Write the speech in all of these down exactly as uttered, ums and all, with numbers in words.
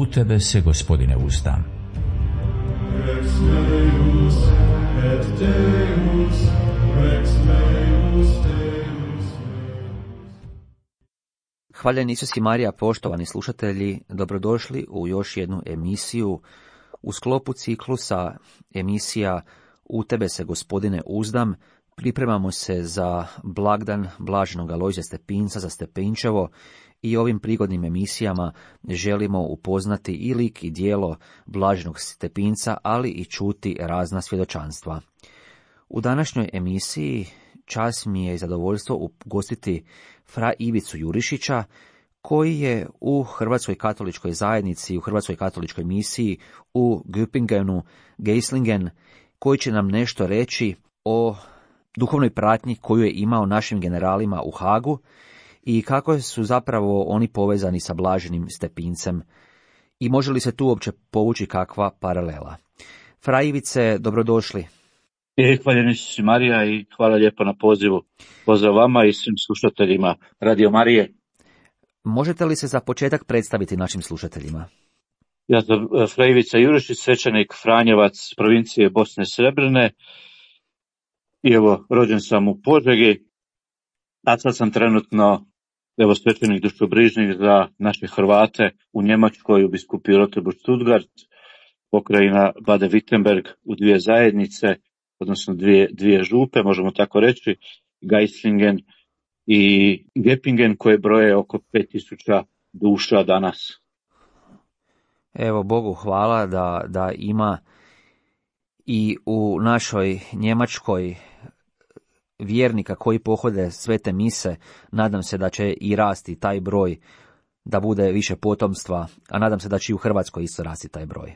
tebe se, Gospodine, uzdam. Rex meus et Deus, Rex meus Deus. Hvaljen Isus i Marija, poštovani slušatelji, dobrodošli u još jednu emisiju u sklopu ciklusa emisija U tebe se, Gospodine, uzdam. Pripremamo se za blagdan blaženog Alojzija Stepinca za Stepinčevo i ovim prigodnim emisijama želimo upoznati i lik i djelo blaženog Stepinca, ali i čuti razna svjedočanstva. U današnjoj emisiji čast mi je i zadovoljstvo ugostiti fra Ivicu Jurišića, koji je u Hrvatskoj katoličkoj zajednici, u Hrvatskoj katoličkoj misiji u Göppingenu, Geislingen, koji će nam nešto reći o duhovnoj pratnji koju je imao našim generalima u Hagu i kako su zapravo oni povezani sa blaženim Stepincem i može li se tu uopće povući kakva paralela. Fra Ivice, dobrodošli. I hvaljen Isus i Marija i hvala lijepo na pozivu. Pozdrav vama i svim slušateljima Radio Marije. Možete li se za početak predstaviti našim slušateljima? Ja sam fra Ivica Jurišić, svećenik Franjevac provincije Bosne i Srebrne. I evo, rođen sam u Požegi, a sad sam trenutno evo, svećenik dušobrižnik za naše Hrvate u Njemačkoj, u biskupiji Rotenburg Stuttgart, pokrajina Baden-Württemberg, u dvije zajednice, odnosno dvije, dvije župe, možemo tako reći, Geislingen i Göppingen, koje broje oko pet tisuća duša danas. Evo, Bogu hvala da, da ima i u našoj Njemačkoj vjernika koji pohode svete mise. Nadam se da će i rasti taj broj, da bude više potomstva, a nadam se da će i u Hrvatskoj isto rasti taj broj.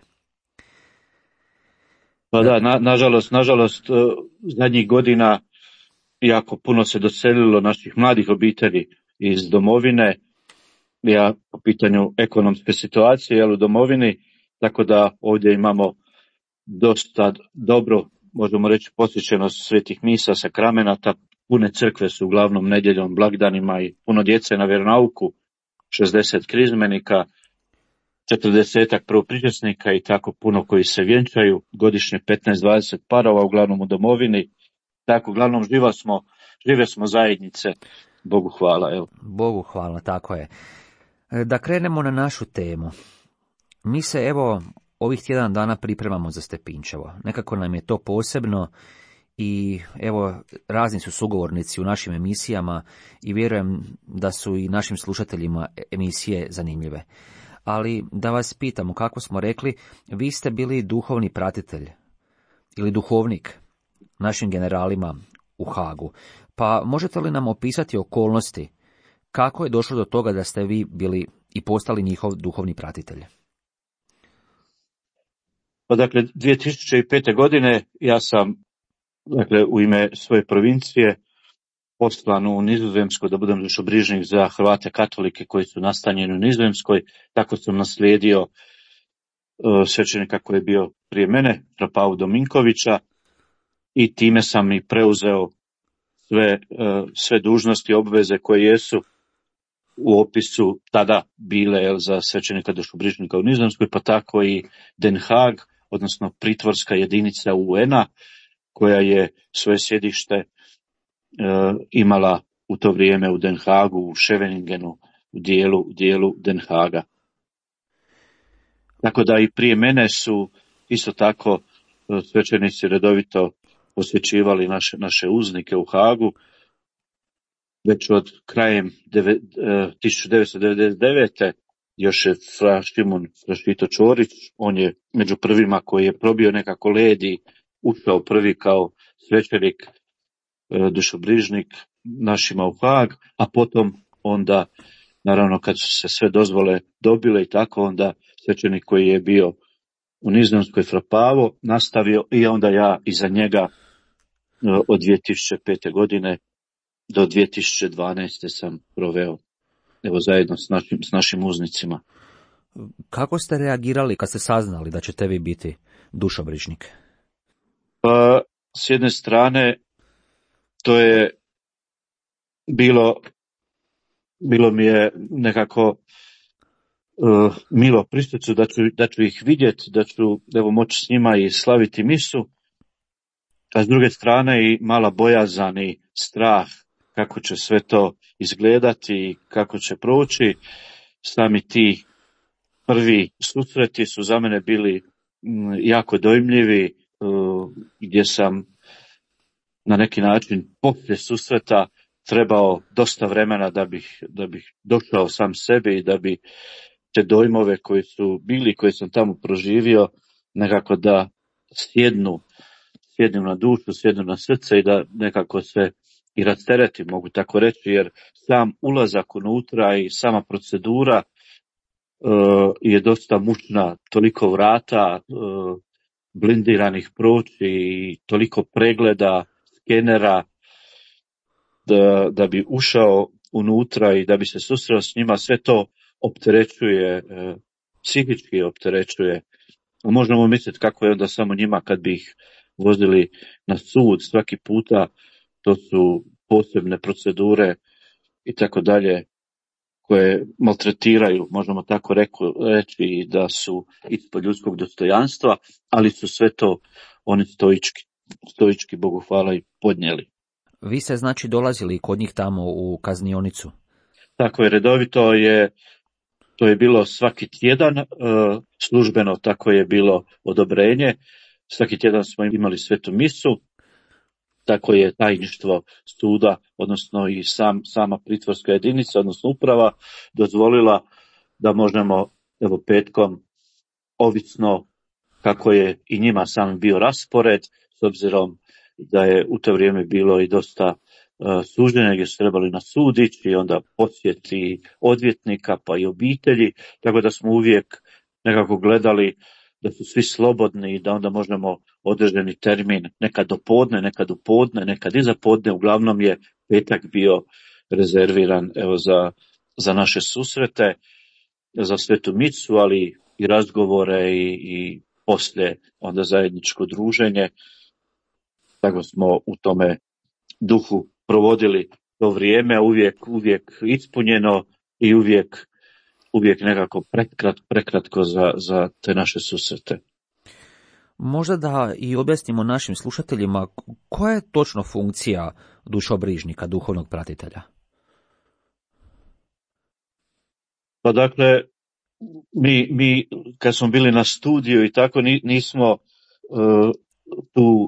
Pa da, na, nažalost, nažalost, zadnjih godina jako puno se doselilo naših mladih obitelji iz domovine, ja po pitanju ekonomske situacije jel, u domovini, tako da ovdje imamo dosta dobro, možemo reći, posjećenost svetih misa, sakramenata, pune crkve su uglavnom nedjeljom, blagdanima i puno djece na vjeronauku, šezdeset krizmenika, četrdesetak prvopričesnika i tako puno koji se vjenčaju, godišnje petnaest dvadeset parova, uglavnom u domovini, tako uglavnom živa smo, žive smo zajednice, Bogu hvala. Evo. Bogu hvala, tako je. Da krenemo na našu temu. Mi se evo ovih tjedan dana pripremamo za Stepinčevo. Nekako nam je to posebno i evo razni su sugovornici u našim emisijama i vjerujem da su i našim slušateljima emisije zanimljive. Ali da vas pitamo, kako smo rekli, vi ste bili duhovni pratitelj ili duhovnik našim generalima u Hagu. Pa možete li nam opisati okolnosti kako je došlo do toga da ste vi bili i postali njihov duhovni pratitelj? Pa dakle, dvije tisuće pete. godine ja sam dakle, u ime svoje provincije poslan u Nizozemsku da budem dušobrižnik za Hrvate katolike koji su nastanjeni u Nizozemskoj. Tako sam naslijedio uh, svećenika koji je bio prije mene, fra Pavu Dominkovića, i time sam i preuzeo sve, uh, sve dužnosti i obveze koje jesu u opisu tada bile jel, za svećenika dušobrižnika u Nizozemskoj, pa tako i Den Haag, odnosno pritvorska jedinica U N-a, koja je svoje sjedište e, imala u to vrijeme u Den Haagu, u Scheveningenu, u dijelu, u dijelu Den Haaga. Tako da i prije mene su isto tako svećenici redovito posjećivali naše, naše uznike u Haagu. Već od krajem deve, tisuću devetsto devedeset devete. još je fra Šimun Frašito Čorić, on je među prvima koji je probio nekako led i ušao prvi kao svećenik, e, dušobrižnik našima u Haag, a potom onda, naravno kad su se sve dozvole dobile i tako, onda svećenik koji je bio u Nizozemskoj fra Pavo nastavio i onda ja iza njega e, od dvije tisuće pete. godine do dvije tisuće dvanaeste. sam proveo, evo zajedno s našim, s našim uznicima. Kako ste reagirali kad ste saznali da ćete vi biti dušobrižnik? Pa, s jedne strane, to je bilo, bilo mi je nekako uh, milo pri srcu, da ću, da ću ih vidjeti, da ću evo moći s njima i slaviti misu, a s druge strane i mala bojazan i strah kako će sve to izgledati i kako će proći. Sami ti prvi susreti su za mene bili m, jako dojmljivi, uh, gdje sam na neki način poslije susreta trebao dosta vremena da bih, da bih došao sam sebi i da bi te dojmove koji su bili, koje sam tamo proživio, nekako da sjednu, sjednu na dušu, sjednu na srce i da nekako se i rastereti, mogu tako reći, jer sam ulazak unutra i sama procedura uh, je dosta mučna, toliko vrata uh, blindiranih proći i toliko pregleda, skenera, da, da bi ušao unutra i da bi se susreo s njima, sve to opterećuje, uh, psihički opterećuje. Možemo misliti kako je onda samo njima kad bi ih vozili na sud svaki puta, to su posebne procedure i tako dalje, koje maltretiraju, možemo tako reku, reći da su ispod ljudskog dostojanstva, ali su sve to oni stoički, stoički, Bogu hvala, i podnijeli. Vi ste znači dolazili kod njih tamo u kaznionicu? Tako je, redovito je, to je bilo svaki tjedan, e, službeno tako je bilo odobrenje, svaki tjedan smo imali svetu misu, tako je tajništvo suda, odnosno i sam, sama pritvorska jedinica, odnosno uprava, dozvolila da možemo, evo, petkom, ovisno kako je i njima sam bio raspored, s obzirom da je u to vrijeme bilo i dosta uh, suđenja gdje su trebali na sud ići i onda posjeti odvjetnika pa i obitelji, tako da smo uvijek nekako gledali da su svi slobodni i da onda možemo određeni termin, nekad do podne, nekad u podne, nekad iza podne, uglavnom je petak bio rezerviran evo za, za naše susrete, za svetu misu, ali i razgovore i, i poslije onda zajedničko druženje. Tako smo u tome duhu provodili to vrijeme, uvijek, uvijek ispunjeno i uvijek uvijek nekako prekrat, prekratko za, za te naše susrete. Možda da i objasnimo našim slušateljima koja je točno funkcija dušobrižnika, duhovnog pratitelja? Pa dakle, mi, mi kad smo bili na studiju i tako, nismo uh, tu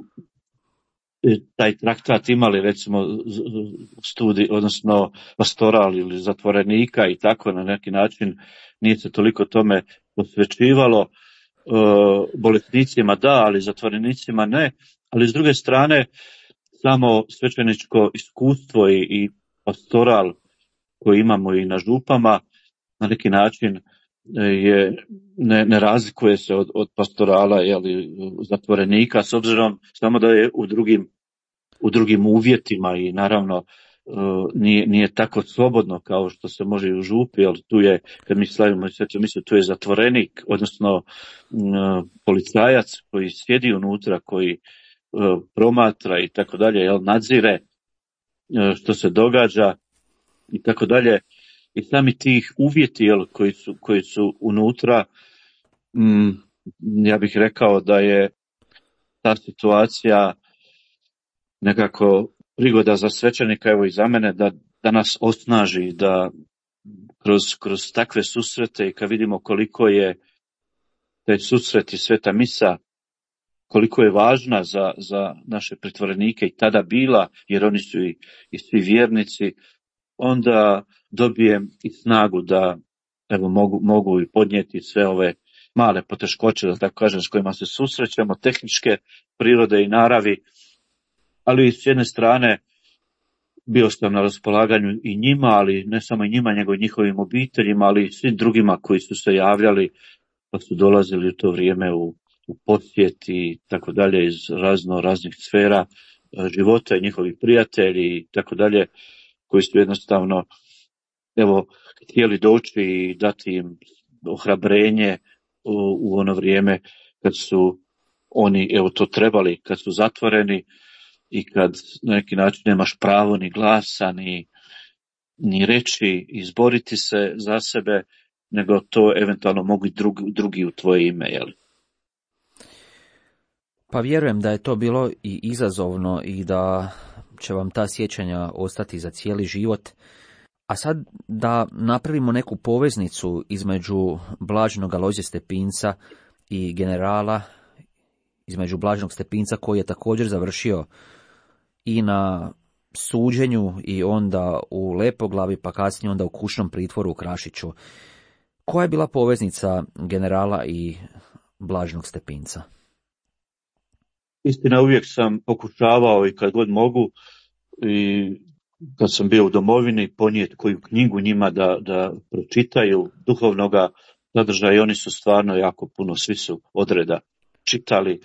taj traktat imali, recimo studij, odnosno pastoral ili zatvorenika i tako, na neki način nije se toliko tome posvećivalo. E, bolesnicima da, ali zatvorenicima ne, ali s druge strane samo svećeničko iskustvo i, i pastoral koji imamo i na župama na neki način je, ne, ne razlikuje se od, od pastorala, jeli, zatvorenika, s obzirom samo da je u drugim, u drugim uvjetima i naravno uh, nije, nije tako slobodno kao što se može i u župi, ali tu je, kad mi slavimo svetu misu, tu je zatvorenik, odnosno uh, policajac koji sjedi unutra, koji uh, promatra i tako dalje, jel, nadzire uh, što se događa i tako dalje. I sami tih uvjeti, jel, koji su, koji su unutra, mm, ja bih rekao da je ta situacija nekako prigoda za svećenika, evo i za mene, da, da nas osnaži, da kroz, kroz takve susrete i kad vidimo koliko je taj susret i sveta misa, koliko je važna za, za naše pritvorenike i tada bila, jer oni su i, i svi vjernici, onda dobijem i snagu da evo, mogu, mogu i podnijeti sve ove male poteškoće, da tako kažem, s kojima se susrećemo, tehničke prirode i naravi, ali s jedne strane bio sam na raspolaganju i njima, ali ne samo i njima, nego i njihovim obiteljima, ali i svim drugima koji su se javljali, pa su dolazili u to vrijeme u, u posjet i tako dalje iz razno raznih sfera života i njihovih prijatelji i tako dalje, koji su jednostavno evo htjeli doći i dati im ohrabrenje u, u ono vrijeme kad su oni evo to trebali, kad su zatvoreni i kad na neki način nemaš pravo ni glasa, ni, ni reći, izboriti se za sebe, nego to eventualno mogu i drugi, drugi u tvoje ime, jel? Pa vjerujem da je to bilo i izazovno i da će vam ta sjećanja ostati za cijeli život. A sad da napravimo neku poveznicu između blaženog Alojzija Stepinca i generala, između blaženog Stepinca koji je također završio i na suđenju i onda u Lepoglavi, pa kasnije onda u kućnom pritvoru u Krašiću. Koja je bila poveznica generala i blaženog Stepinca? Istina, uvijek sam pokušavao i kad god mogu i kad sam bio u domovini ponijeti koju knjigu njima da, da pročitaju duhovnoga sadržaja i oni su stvarno jako puno, svi su odreda čitali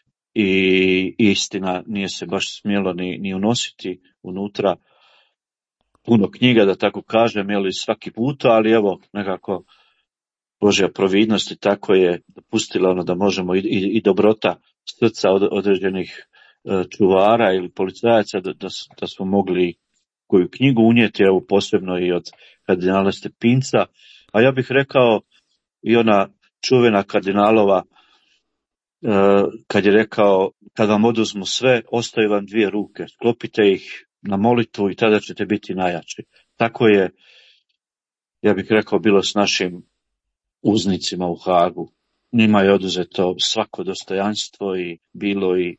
i istina nije se baš smjelo ni, ni unositi unutra puno knjiga, da tako kažem, jeli svaki puta, ali evo nekako Božja providnost i tako je dopustila ono da možemo i, i, i dobrota srca od, određenih e, čuvara ili policajaca da, da, da smo mogli koju knjigu unijeti, evo posebno i od kardinala Stepinca, a ja bih rekao i ona čuvena kardinalova e, kad je rekao kad vam oduzmu sve, ostaju vam dvije ruke, sklopite ih na molitvu i tada ćete biti najjači. Tako je, ja bih rekao, bilo s našim uznicima u Hagu. Njima je oduzeto svako dostojanstvo i bilo i e,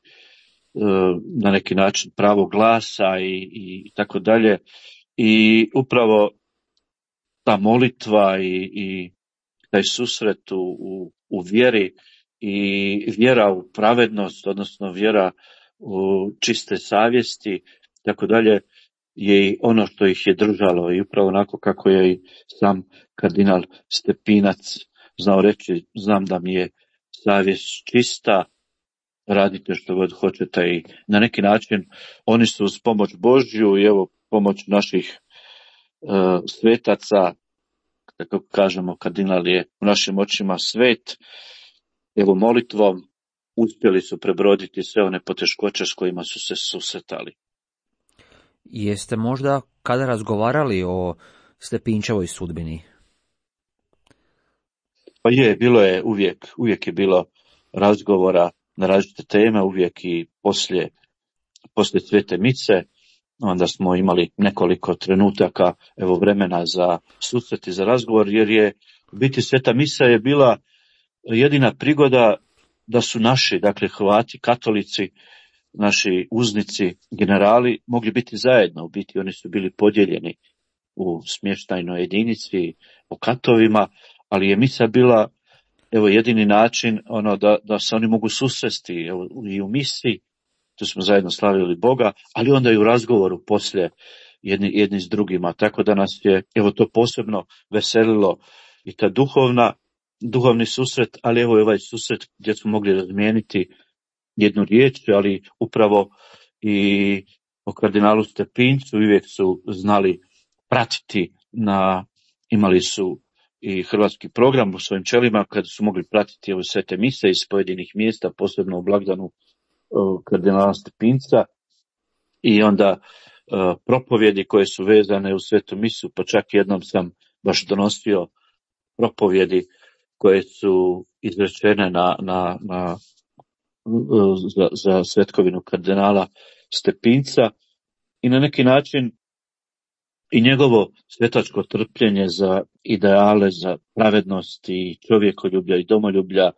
na neki način pravo glasa i, i tako dalje. I upravo ta molitva i, i taj susret u, u, u vjeri i vjera u pravednost, odnosno vjera u čiste savjesti, tako dalje, je ono što ih je držalo i upravo onako kako je i sam kardinal Stepinac znao reći, znam da mi je savjest čista, radite što god hoćete i na neki način oni su uz pomoć Božju i evo pomoć naših uh, svetaca, kako kažemo, kardinal je u našim očima svet, evo molitvom uspjeli su prebroditi sve one poteškoće s kojima su se susretali. Jeste možda kada razgovarali o Stepinčevoj sudbini? Pa je, bilo je uvijek, uvijek je bilo razgovora na različite teme, uvijek i poslije, poslije svete mise, onda smo imali nekoliko trenutaka, evo vremena za susret i za razgovor, jer je u biti sveta misa je bila jedina prigoda da su naši, dakle Hrvati, katolici, naši uznici, generali mogli biti zajedno, u biti oni su bili podijeljeni u smještajnoj jedinici, po katovima, ali je misa bila evo jedini način ono da, da se oni mogu susresti evo, i u misi, tu smo zajedno slavili Boga, ali onda i u razgovoru poslije jedni, jedni s drugima, tako da nas je evo to posebno veselilo i ta duhovna, duhovni susret, ali evo i ovaj susret gdje smo mogli razmijeniti jednu riječ, ali upravo i o kardinalu Stepincu uvijek su znali pratiti, na, imali su i hrvatski program u svojim čelima kada su mogli pratiti evo svete mise iz pojedinih mjesta, posebno u blagdanu kardinala Stepinca i onda uh, propovjedi koje su vezane u svetu misu, pa čak jednom sam baš donosio propovjedi koje su izrečene na, na, na za, za svetkovinu kardinala Stepinca i na neki način i njegovo svetačko trpljenje za ideale, za pravednost i čovjekoljublja i domoljublja,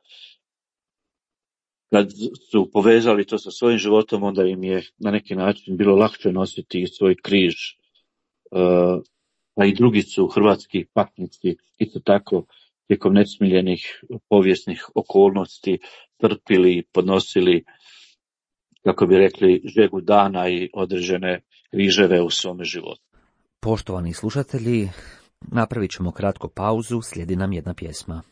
kad su povezali to sa svojim životom, onda im je na neki način bilo lakše nositi svoj križ. A i drugi su hrvatski patnici isto tako tijekom nesmiljenih povijesnih okolnosti trpili i podnosili, kako bi rekli, žegu dana i određene križeve u svome životu. Poštovani slušatelji, napravit ćemo kratku pauzu, slijedi nam jedna pjesma.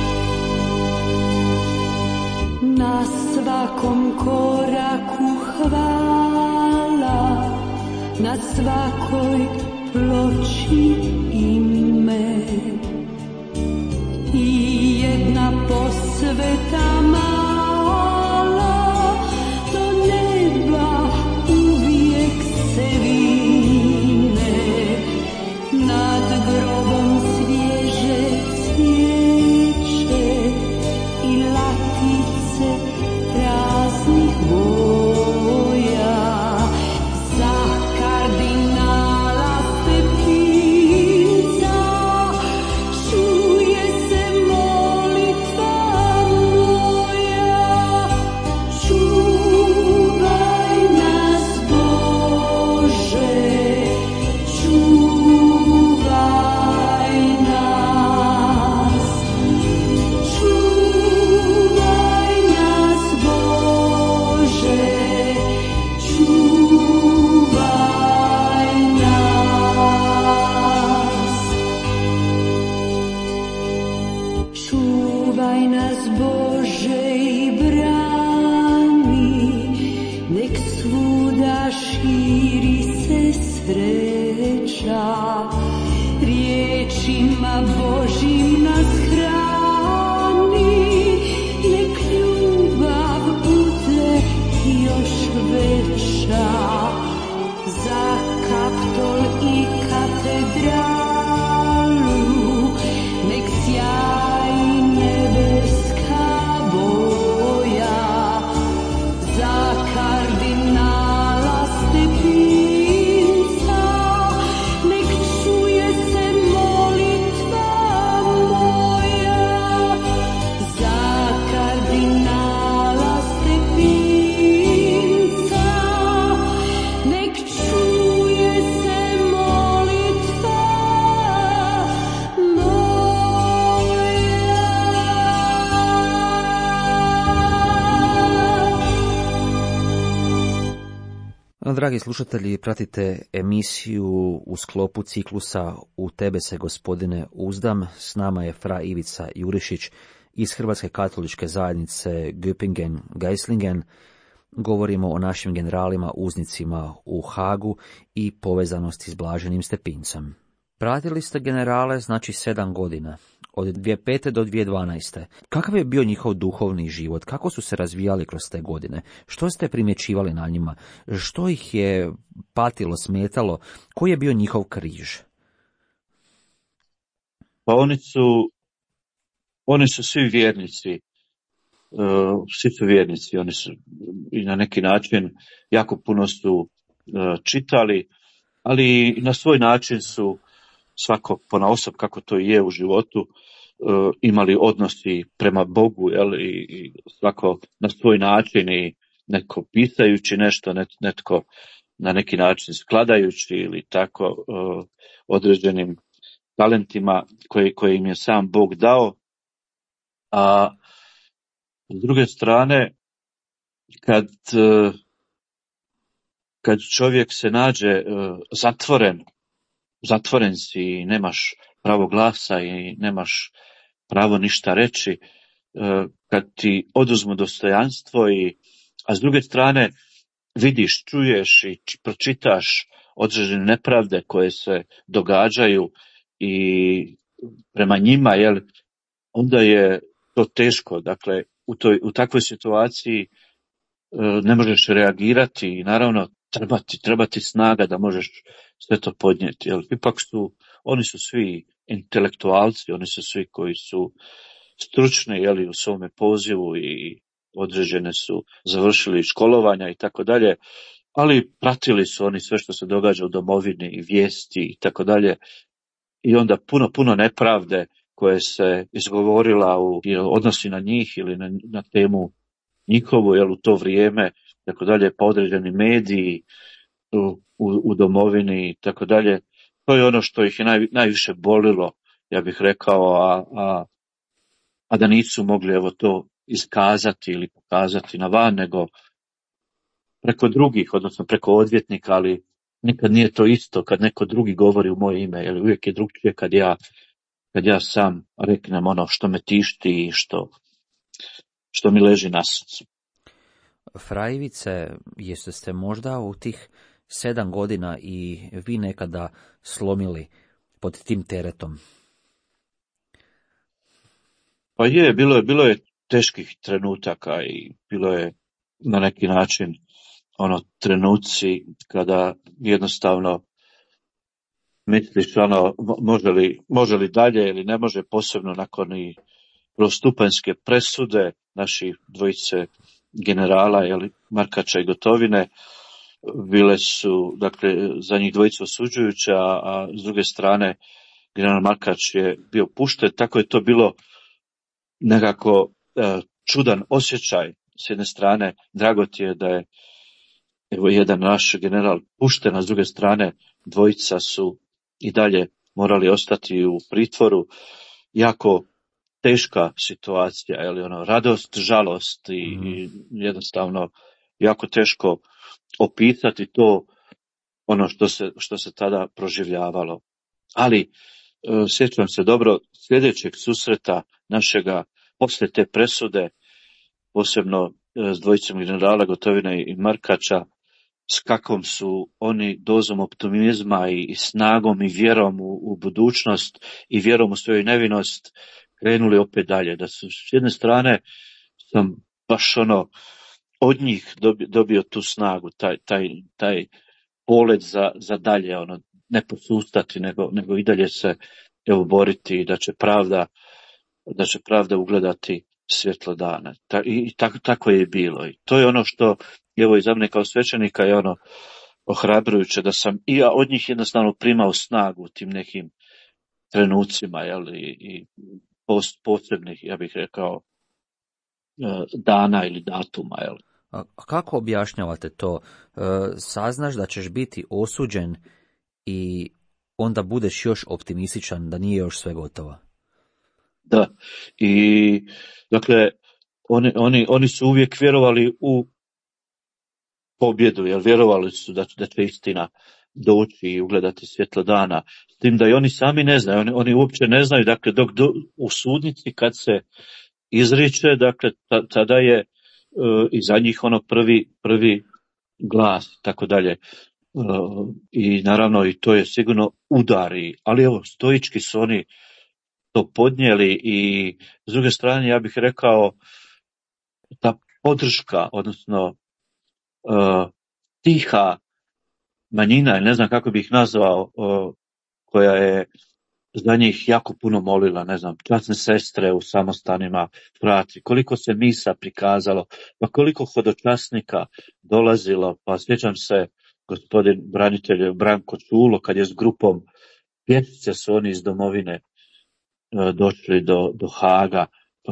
Na svakom koraku na svakoj ploči ime i jedna posveta mala do neba uvijek se vine, nad grobom svježe cvijeće i latice raznih boja. Za kardinala Stepinca čuje se molitva moja. Čuvaj nas Bože, čuvaj nas, čuvaj nas Bože, čuvaj nas. Čuvaj nas Bože i brani, nek svuda širi se sreća, riječima Božim nas hrani, nek ljubav bude još veća. Za Kaptol i katedralu nek sjaji nebeska boja. Za kardinala Stepinca nek čuje se molitva moja. Za kardinala Stepinca nek čuje se molitva moja. Dragi slušatelji, pratite emisiju u sklopu ciklusa U tebe se, Gospodine, uzdam. S nama je fra Ivica Jurišić iz Hrvatske katoličke zajednice Göppingen-Geislingen. Govorimo o našim generalima uznicima u Hagu i povezanosti s Blaženim Stepincem. Pratili ste generale, znači sedam godina, od dvije tisuće pete do dvije tisuće dvanaeste. Kakav je bio njihov duhovni život? Kako su se razvijali kroz te godine? Što ste primjećivali na njima? Što ih je patilo, smetalo? Koji je bio njihov križ? Pa oni su, oni su svi vjernici. Uh, svi su vjernici. Oni su i na neki način jako puno su uh, čitali, ali i na svoj način su svako ponaosob, kako to i je u životu, uh, imali odnosi prema Bogu, jel, i, i svako na svoj način, i netko pisajući nešto, net, netko na neki način skladajući ili tako uh, određenim talentima koje, koje im je sam Bog dao. A s druge strane, kad, uh, kad čovjek se nađe uh, zatvoren, zatvoren si i nemaš pravo glasa i nemaš pravo ništa reći, kad ti oduzmu dostojanstvo, i, a s druge strane vidiš, čuješ i pročitaš određene nepravde koje se događaju i prema njima, jel, onda je to teško. Dakle, u, toj, u takvoj situaciji ne možeš reagirati i naravno treba ti, treba ti snaga da možeš sve to podnijeti. Jel, ipak su, oni su svi intelektualci, oni su svi koji su stručni, jeli, u svome pozivu i određene su završili školovanja i tako dalje, ali pratili su oni sve što se događa u domovini i vijesti i tako dalje. I onda puno, puno nepravde koje se izgovorila u odnosi na njih ili na, na temu njihovu, jel, u to vrijeme, tako dalje, pa određeni mediji u, u, u domovini i tako dalje. To je ono što ih je naj, najviše bolilo, ja bih rekao, a, a, a da nisu mogli evo to iskazati ili pokazati na van, nego preko drugih, odnosno preko odvjetnika, ali nikad nije to isto kad neko drugi govori u moje ime, jer uvijek je drugčije kad ja, kad ja sam reknem ono što me tišti i što, što mi leži na srcu. Fra Ivice, jeste ste možda u tih sedam godina i vi nekada slomili pod tim teretom? Pa je, bilo je, bilo je teških trenutaka i bilo je na neki način ono trenuci kada jednostavno misliš ono može li, može li dalje ili ne može, posebno nakon i prvostupanjske presude naših dvojice generala, jeli, Markača i Gotovine, bile su, dakle, za njih dvojicu osuđujuće, a, a s druge strane general Markač je bio pušten, tako je to bilo nekako e, čudan osjećaj. S jedne strane, drago ti je da je evo jedan naš general pušten, a s druge strane dvojica su i dalje morali ostati u pritvoru. Jako teška situacija, je li ono, radost, žalost i, mm. i jednostavno jako teško opisati to ono što se, što se tada proživljavalo. Ali e, sjećam se dobro sljedećeg susreta našega poslije te presude, posebno e, s dvojicom generala Gotovine i Markača, s kakvom su oni dozom optimizma i, i snagom i vjerom u, u budućnost i vjerom u svoju nevinost krenuli opet dalje. Da su s jedne strane sam baš ono od njih dobio, dobio tu snagu, taj, taj, taj polet za, za dalje, ono, ne posustati, nego, nego i dalje se evo boriti da će pravda, da će pravda ugledati svjetlo dana. Ta, I tako, tako je i bilo. I to je ono što, evo i za mene kao svećenika je ono ohrabrujuće, da sam i ja od njih jednostavno primao snagu u tim nekim trenucima, jel, i, i post, posebnih, ja bih rekao, dana ili datuma, jel. A kako objašnjavate to? E, saznaš da ćeš biti osuđen i onda budeš još optimističan da nije još sve gotovo? Da, i dakle, oni, oni, oni su uvijek vjerovali u pobjedu, jer vjerovali su da, da će istina doći i ugledati svjetlo dana. S tim da i oni sami ne znaju, oni, oni uopće ne znaju, dakle, dok do, u sudnici kad se izriče, dakle, tada je e, i za njih ono prvi, prvi glas, tako dalje. E, I naravno i to je sigurno udari, ali evo, stoički su oni to podnijeli i s druge strane ja bih rekao ta podrška, odnosno uh, tiha manjina, ne znam kako bih nazvao, uh, koja je za njih jako puno molila, ne znam, časne sestre u samostanima, frati, koliko se misa prikazalo, pa koliko hodočasnika dolazilo, pa sjećam se gospodin branitelj Branko Čulo, kad je s grupom pjesice su oni iz domovine došli do, do Haga,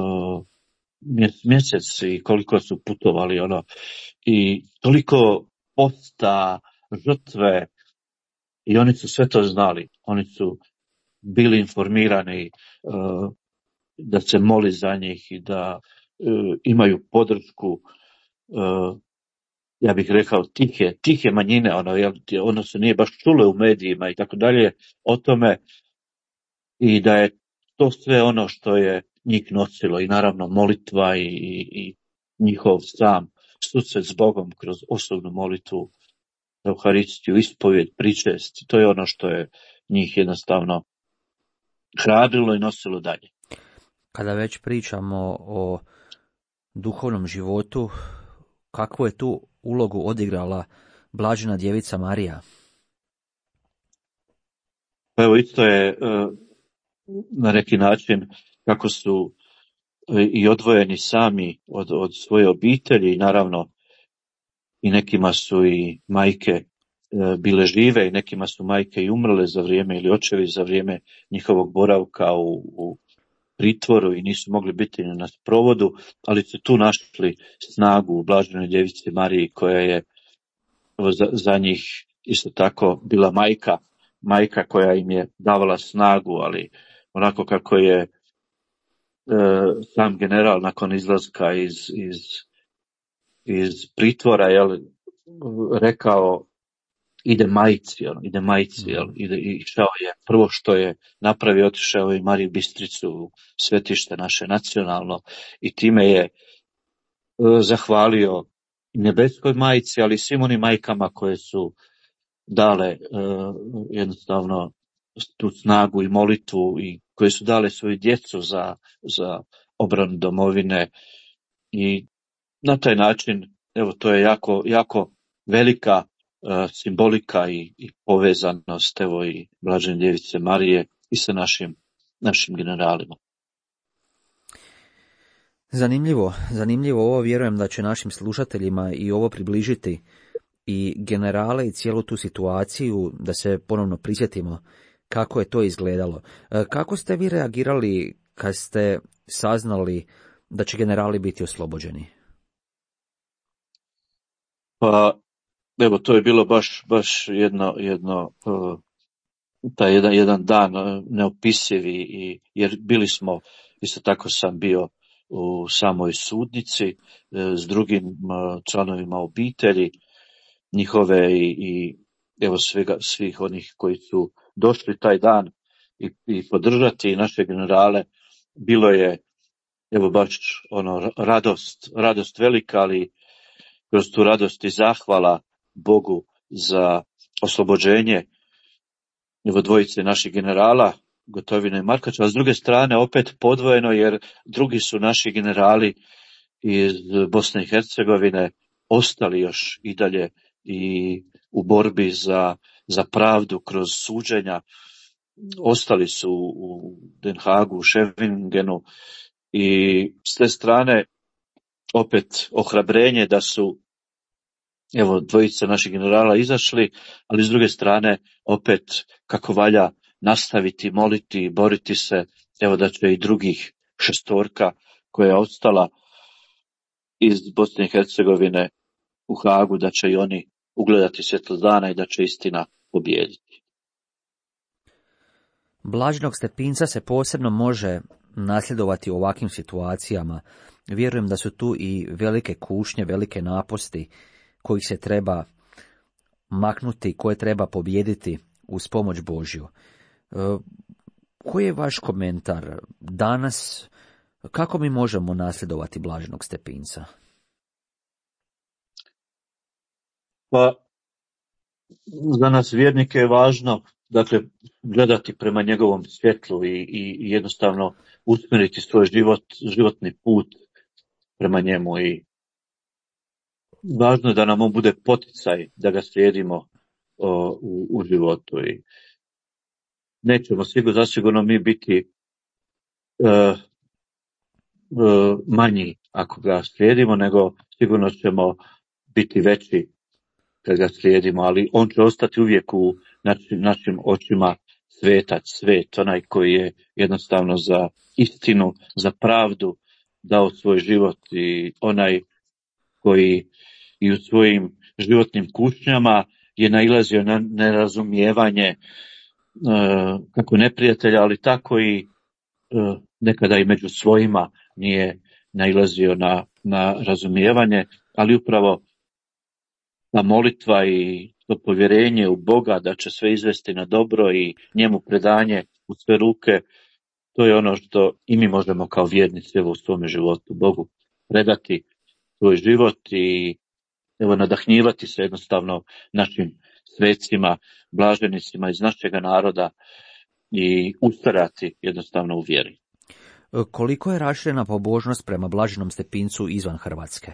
mjesec i koliko su putovali, ono, i toliko posta, žrtve, i oni su sve to znali, oni su bili informirani uh, da se moli za njih i da uh, imaju podršku, uh, ja bih rekao, tihe, tihe manjine, ono, ono se nije baš čulo u medijima i tako dalje o tome, i da je to sve ono što je njih nosilo i naravno molitva i, i, i njihov sam susret s Bogom kroz osobnu molitvu, Euharistiju, ispovjed, pričest. To je ono što je njih jednostavno hrabrilo i nosilo dalje. Kada već pričamo o duhovnom životu, kakvu je tu ulogu odigrala Blažena djevica Marija? Pa evo isto je na neki način kako su i odvojeni sami od, od svoje obitelji, i naravno i nekima su i majke bile žive i nekima su majke i umrle za vrijeme, ili očevi za vrijeme njihovog boravka u, u pritvoru i nisu mogli biti na sprovodu, ali su tu našli snagu u Blaženoj djevici Mariji, koja je za, za njih isto tako bila majka, majka koja im je davala snagu, ali onako kako je e, sam general nakon izlaska iz, iz, iz pritvora, jel, rekao ide majci, jel, ide majci, jel, ide, i šao je, prvo što je napravio, otišao i Mariju Bistricu u svetište naše nacionalno i time je e, zahvalio nebeskoj majci, ali svim onim majkama koje su dale uh, jednostavno tu snagu i molitvu i koje su dale svoju djecu za, za obranu domovine i na taj način, evo, to je jako, jako velika uh, simbolika i, i povezanost, evo, i Blažene Djevice Marije i sa našim, našim generalima. Zanimljivo, zanimljivo ovo, vjerujem da će našim slušateljima i ovo približiti i generale i cijelu tu situaciju, da se ponovno prisjetimo kako je to izgledalo. Kako ste vi reagirali kad ste saznali da će generali biti oslobođeni? Pa, evo, to je bilo baš, baš jedno, jedno uh, taj jedan, jedan dan uh, neopisivi, i, jer bili smo, isto tako sam bio u samoj sudnici uh, s drugim uh, članovima obitelji njihove i, i evo svega, svih onih koji su došli taj dan i, i podržati naše generale. Bilo je, evo, baš ono radost, radost velika, ali kroz tu radost i zahvala Bogu za oslobođenje, evo, dvojice naših generala, Gotovine i Markača, a s druge strane opet podvojeno, jer drugi su naši generali iz Bosne i Hercegovine ostali još i dalje i u borbi za, za pravdu kroz suđenja. Ostali su u Den Haagu, u Schevingenu, i s te strane opet ohrabrenje da su, evo, dvojica naših generala izašli, ali s druge strane opet kako valja nastaviti, moliti, boriti se, evo, da će i drugih šestorka koja je ostala iz Bosne i Hercegovine u Haagu, da će i oni ugledati svjetlo dana i da će istina pobijediti. Blaženog Stepinca se posebno može nasljedovati u ovakvim situacijama. Vjerujem da su tu i velike kušnje, velike naposti kojih se treba maknuti, koje treba pobijediti uz pomoć Božju. E, koji je vaš komentar danas? Kako mi možemo nasljedovati Blaženog Stepinca? Pa, za nas vjernike je važno, dakle, gledati prema njegovom svjetlu i, i, i jednostavno usmjeriti svoj život, životni put prema njemu, i važno je da nam on bude poticaj da ga slijedimo o, u, u životu. I nećemo sigurno, zasigurno mi biti uh, uh, manji ako ga slijedimo, nego sigurno ćemo biti veći kad ga slijedimo, ali on će ostati uvijek u našim, našim očima svetac, svet, onaj koji je jednostavno za istinu, za pravdu dao svoj život, i onaj koji i u svojim životnim kušnjama je nailazio na nerazumijevanje e, kako neprijatelja, ali tako i e, nekada i među svojima nije nailazio na, na razumijevanje, ali upravo ta molitva i to povjerenje u Boga da će sve izvesti na dobro i njemu predanje u sve ruke, to je ono što i mi možemo kao vjernici, evo, u svome životu Bogu predati svoj život i, evo, nadahnjivati se jednostavno našim svecima, blaženicima iz našega naroda i ustarati jednostavno u vjeri. Koliko je raširena pobožnost prema Blaženom Stepincu izvan Hrvatske?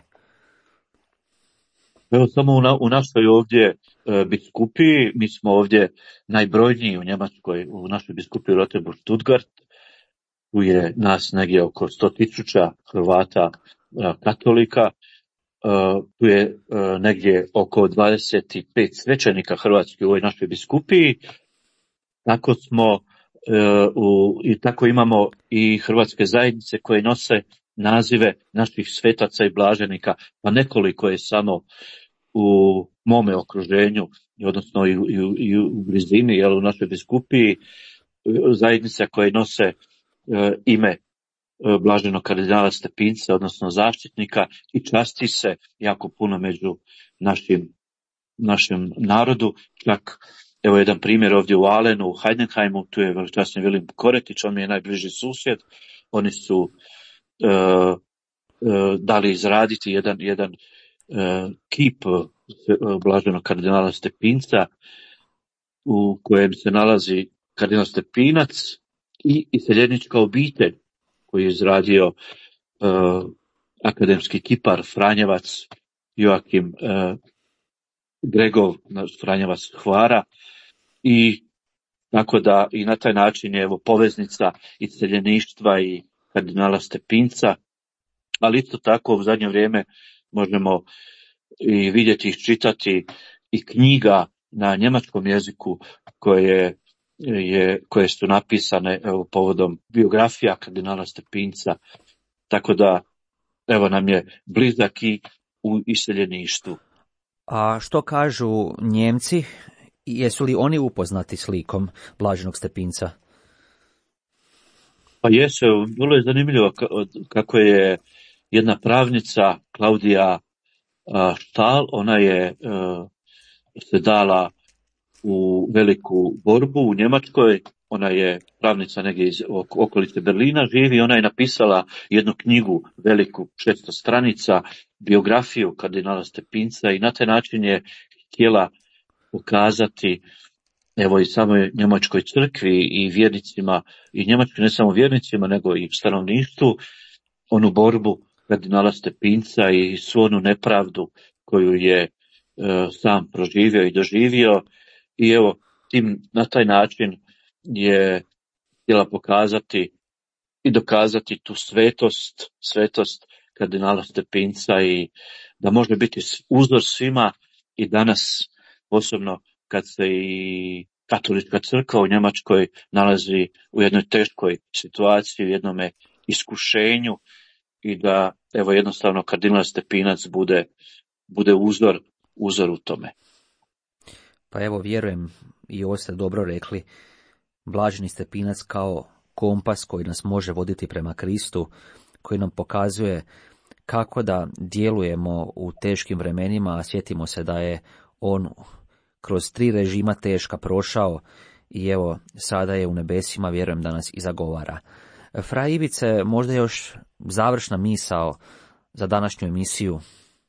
Evo, samo u, na, u našoj ovdje e, biskupiji, mi smo ovdje najbrojniji u Njemačkoj, u našoj biskupiji Rotenburg Stuttgart. Tu je nas negdje oko sto tisuća Hrvata e, katolika. E, tu je e, negdje oko dvadeset pet svećenika hrvatskih u ovoj našoj biskupiji. Tako smo e, u, i tako imamo i hrvatske zajednice koje nose nazive naših svetaca i blaženika, pa nekoliko je samo u mome okruženju, odnosno i, i, i u blizini, jel, u našoj biskupiji, zajednica koje nose e, ime e, blaženog kardinala Stepinca, odnosno zaštitnika, i časti se jako puno među našim, našem narodu. Čak, evo, jedan primjer ovdje u Alenu, u Heidenheimu, tu je časni Vilim Koretić, on mi je najbliži susjed. Oni su Uh, uh, dali izraditi jedan, jedan uh, kip blaženog kardinala Stepinca, u kojem se nalazi kardinal Stepinac i iseljenička obitelj koju je izradio uh, akademski kipar Franjevac Joakim uh, Gregov, Franjevac Hvara, i tako da i na taj način je evo poveznica iseljeništva i kardinala Stepinca, ali isto tako u zadnje vrijeme možemo i vidjeti, iščitati i knjiga na njemačkom jeziku koje, je, koje su napisane evo, povodom biografija kardinala Stepinca, tako da evo nam je blizak i u iseljeništvu. A što kažu Njemci? Jesu li oni upoznati s likom blaženog Stepinca? Pa jesu, bilo je zanimljivo kako je jedna pravnica, Klaudija Štal, ona je se dala u veliku borbu u Njemačkoj, ona je pravnica negdje iz okolice Berlina, živi, ona je napisala jednu knjigu, veliku, šesto stranica, biografiju kardinala Stepinca, i na taj način je htjela pokazati evo i samoj njemačkoj crkvi i vjernicima, i njemačkoj ne samo vjernicima nego i stanovništvu, onu borbu kardinala Stepinca i svu onu nepravdu koju je e, sam proživio i doživio, i evo tim na taj način je htjela pokazati i dokazati tu svetost, svetost kardinala Stepinca, i da može biti uzor svima i danas, posebno kad se i katolička crkva u Njemačkoj nalazi u jednoj teškoj situaciji, u jednome iskušenju, i da evo jednostavno kardinal Stepinac bude, bude uzor, uzor u tome. Pa evo, vjerujem, i ovo ste dobro rekli, blaženi Stepinac kao kompas koji nas može voditi prema Kristu, koji nam pokazuje kako da djelujemo u teškim vremenima, a sjetimo se da je on kroz tri režima teška prošao i evo sada je u nebesima, vjerujem da nas i zagovara. Fra Ivice, možda još završna misao za današnju emisiju?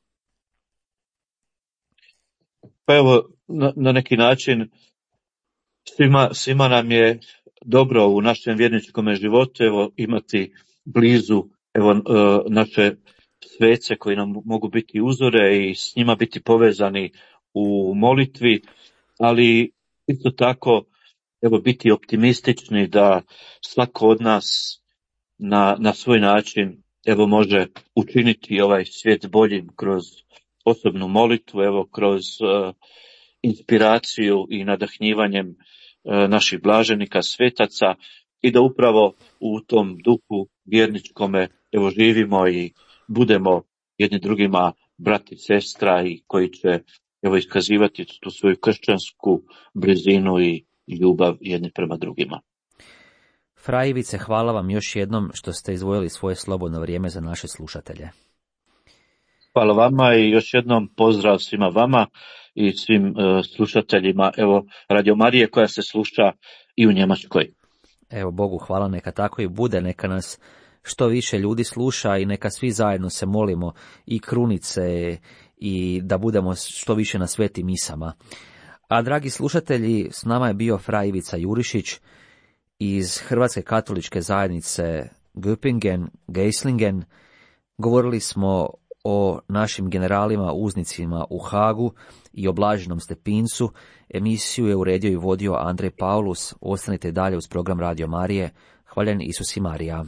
Pa evo, na, na neki način svima, svima nam je dobro u našem vjerničkom životu evo imati blizu evo naše svece koji nam mogu biti uzore i s njima biti povezani u molitvi, ali isto tako evo biti optimistični da svako od nas na, na svoj način evo može učiniti ovaj svijet boljim kroz osobnu molitvu, evo kroz uh, inspiraciju i nadahnjivanjem uh, naših blaženika, svetaca, i da upravo u tom duhu vjerničkome evo živimo i budemo jedni drugima brat i sestra, i koji će evo iskazivati tu svoju kršćansku blizinu i ljubav jedni prema drugima. Fra Ivice, hvala vam još jednom što ste izdvojili svoje slobodno vrijeme za naše slušatelje. Hvala vama i još jednom pozdrav svima vama i svim uh, slušateljima evo Radio Marije koja se sluša i u Njemačkoj. Evo, Bogu hvala, neka tako i bude, neka nas što više ljudi sluša i neka svi zajedno se molimo i krunice i da budemo što više na svetim misama. A dragi slušatelji, s nama je bio Fra Ivica Jurišić iz Hrvatske katoličke zajednice Göppingen, Geislingen. Govorili smo o našim generalima, uznicima u Hagu i o blaženom Stepincu. Emisiju je uredio i vodio Andrej Paulus. Ostanite dalje uz program Radio Marije. Hvaljen Isus i Marija.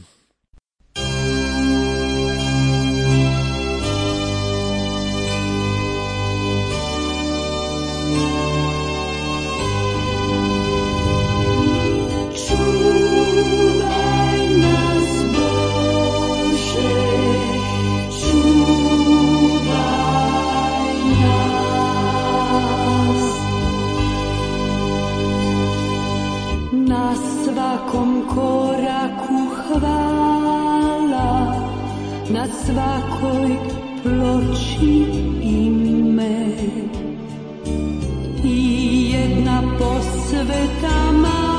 Na svakoj ploči ime i jedna posveta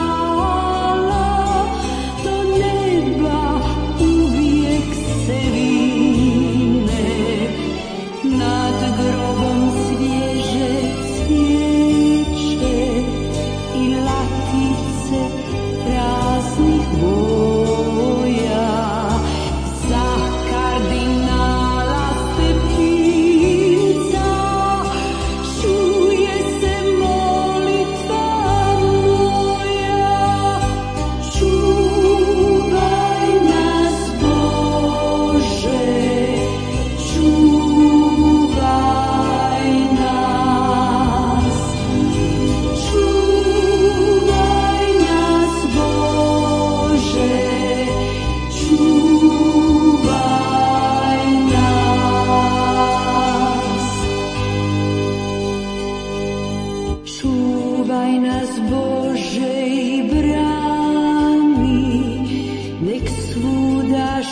mala do neba uvijek se vine nad grobom svijet.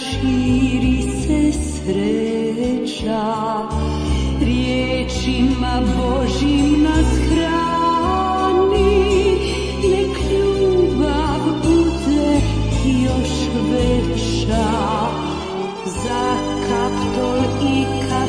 širi se sreća, riječima Božim nas hrani, nek ljubav bude još veća, za Kaptol i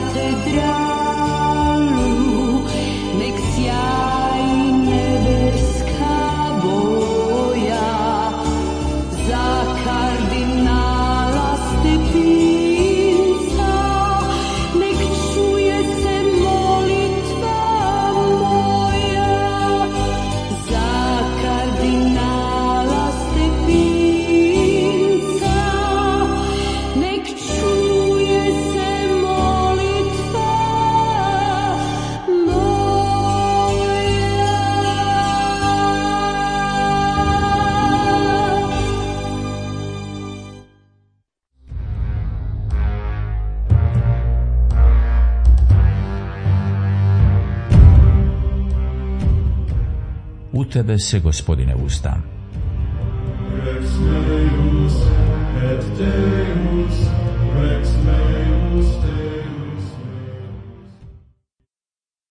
katedralu, nek sjaji nebeska boja, za kardinala Stepinca, nek čuje se molitva moja, za kardinala Stepinca, nek čuje se molitva U tebe se, Gospodine, uzdam. Rex meus et Deus